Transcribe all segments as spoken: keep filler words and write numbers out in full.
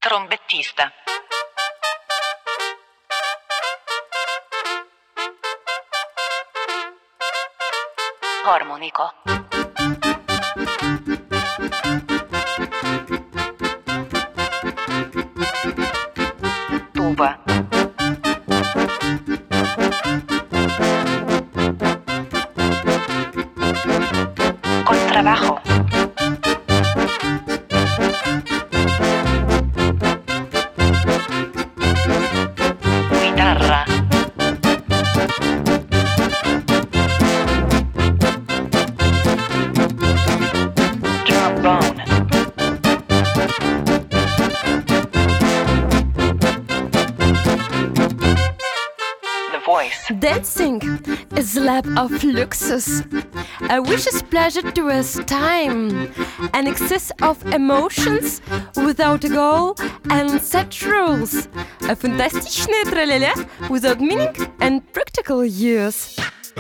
Trombettista. Harmonika. Tuba. Contrabajo. Guitarra. Trombone. The voice. Dancing is a lap of luxus, a vicious pleasure to waste time, an excess of emotions without a goal and set rules, a фантастичное траля-ля without meaning and practical use.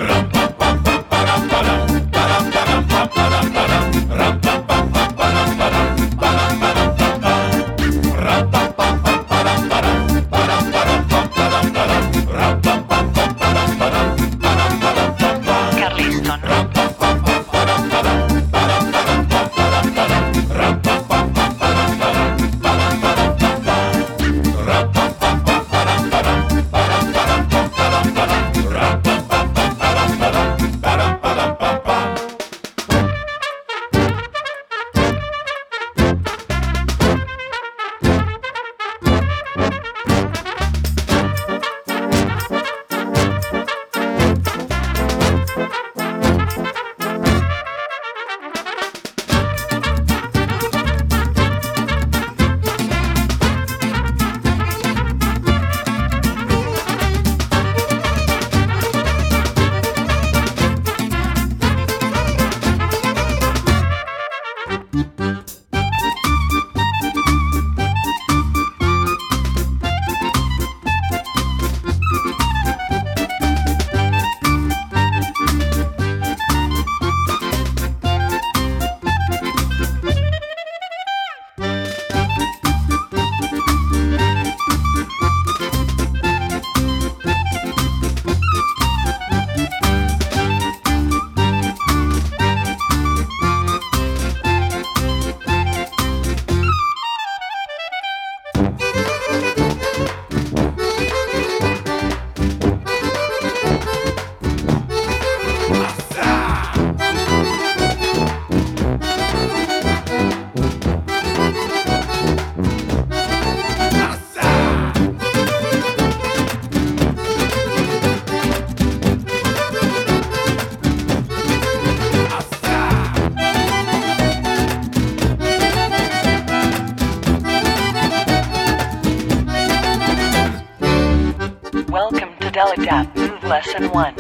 Welcome to Delegate Move Lesson one.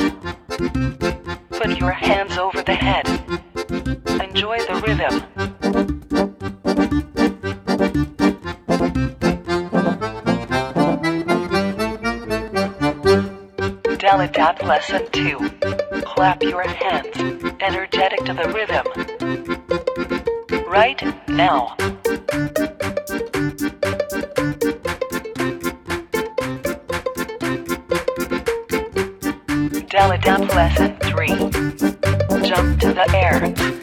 Put your hands over the head. Enjoy the rhythm. Delegate Lesson two. Clap your hands, energetic to the rhythm. Right now. Delegate Lesson three. Jump to the air.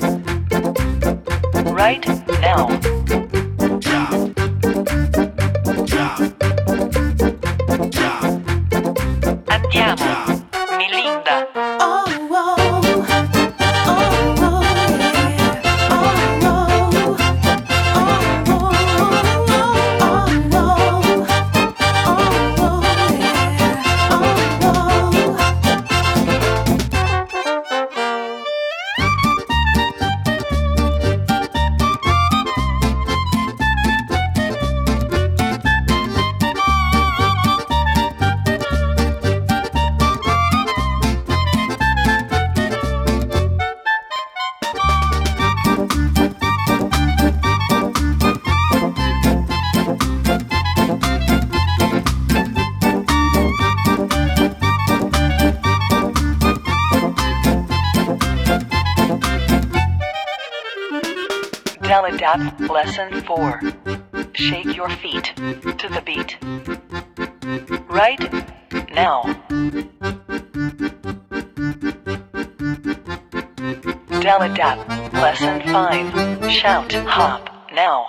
Right now. Jump. Jump. Jump. Andiamo. Melinda. Oh, oh, oh, oh, yeah. Oh, oh, oh, oh, oh, oh, oh, yeah. Oh, oh. Delegate Lesson four. shake your feet to the beat. Right now. Daladap, lesson five. Shout, hop, now.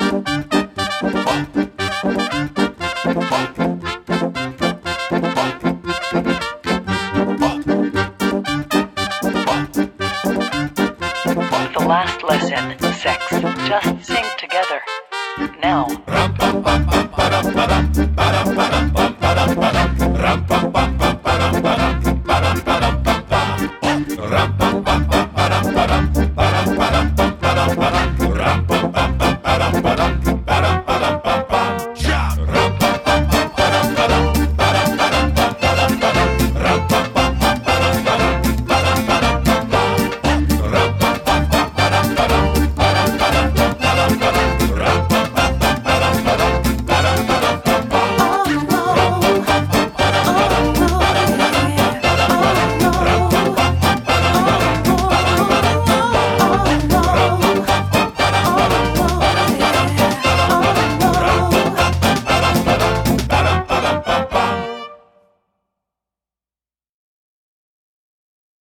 The last lesson, six. Just sing together. Now. Ram, pam, pam, pam, pa, ram, pa, ram, pa, ram, pa, ram.